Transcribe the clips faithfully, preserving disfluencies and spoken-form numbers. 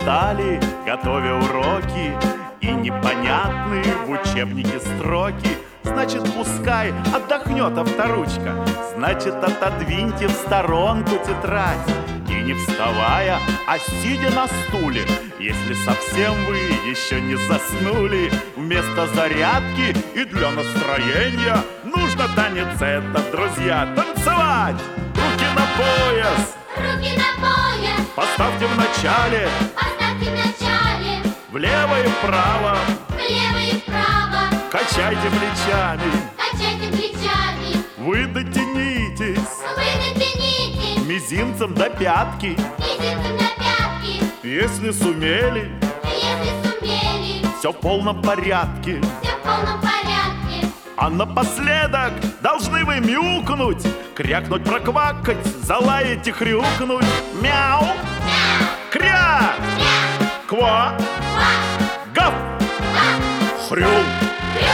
устали, готовя уроки, и непонятные в учебнике строки. Значит, пускай отдохнет авторучка, значит, отодвиньте в сторонку тетрадь. И не вставая, а сидя на стуле, если совсем вы еще не заснули, вместо зарядки и для настроения нужно танец этот, друзья, танцевать! Руки на пояс! Руки на пояс! Поставьте в начале! Поставьте в начале! Влево и вправо! Влево и вправо! Качайте плечами! Качайте плечами! Вы дотянитесь! Вы дотянитесь! Мизинцем до пятки! Мизинцем до пятки! Если сумели! Если сумели! Все в полном порядке! Все в полном порядке! А напоследок должны вы мяукнуть, крякнуть, проквакать, залаять и хрюкнуть. Мяу! Мяу! Кря! Кря! Ква! Ква! Гав! Гав! Хрю! Хрю!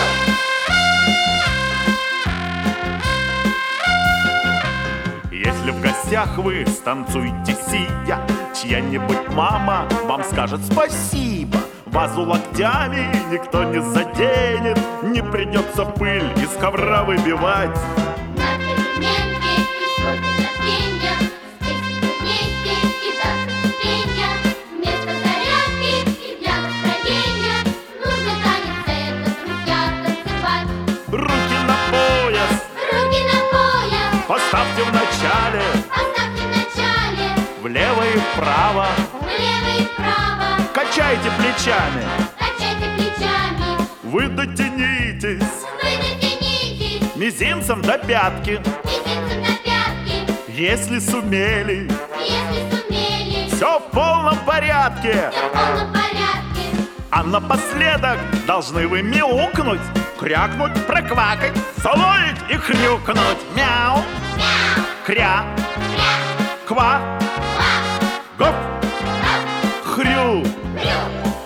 Если в гостях вы станцуете сидя, чья-нибудь мама вам скажет спасибо. Вазу локтями никто не заденет, не придется пыль из ковра выбивать. На переменке и сотни рождения, встретимся вместе и даст впечатления. Вместо зарядки и для настроения нужно танец этот, друзья, танцевать. Руки на пояс! Руки на пояс! Поставьте в начале! Поставьте в начале! Влево и вправо! Влево и вправо! Качайте плечами! Качайте плечами! Вы дотянитесь! Вы дотянитесь! Мизинцем до пятки! Мизинцем до пятки! Если сумели! Если сумели! Все в полном порядке! Все в полном порядке! А напоследок должны вы мяукнуть, крякнуть, проквакать, залаять и хрюкнуть. Мяу! Мяу! Кря! Кря! Ква! Ква! Гоп! Гав! Хрю! Хрю!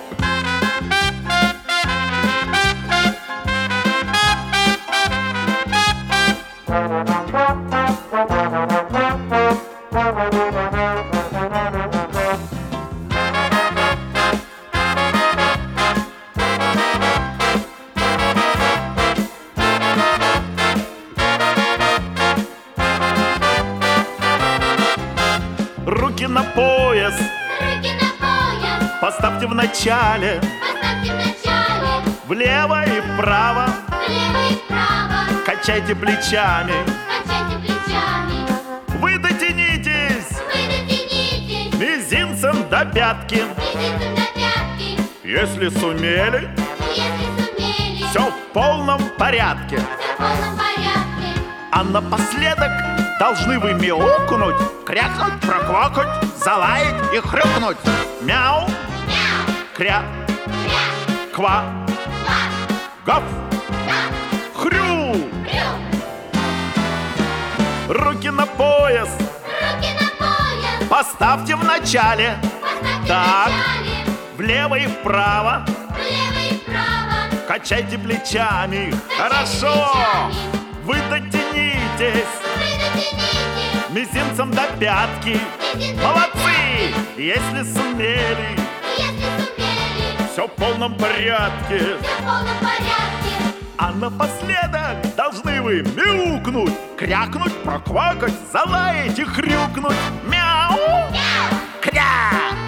Руки на пояс! Руки на пояс! Поставьте в начале! Поставьте в начале! Влево и вправо! Влево и вправо! Качайте плечами! Качайте плечами! Вы дотянитесь! Вы дотянитесь! Мизинцем до пятки! Мизинцем до пятки! Если сумели, Если сумели! все в полном порядке! Все в полном порядке! А напоследок должны вы мяукнуть, крякнуть, проквакать, залаять и хрюкнуть. Мяу! Мяу! Кря! Кря! Ква! Ква! Гав! Гав! Хрю! Хрю! Руки на пояс! Руки на пояс! Поставьте в начале! Поставьте Так. в начале! Влево и вправо! Влево и вправо! Качайте плечами! Качайте Хорошо! плечами. Вы дотянитесь! Вы дотянитесь! Мизинцем до пятки! Мизинцем до Молодцы! Если сумели, Если сумели! все в полном порядке! Все в полном порядке! А напоследок должны вы мяукнуть, крякнуть, проквакать, залаять и хрюкнуть. Мяу! Мяу! Кря!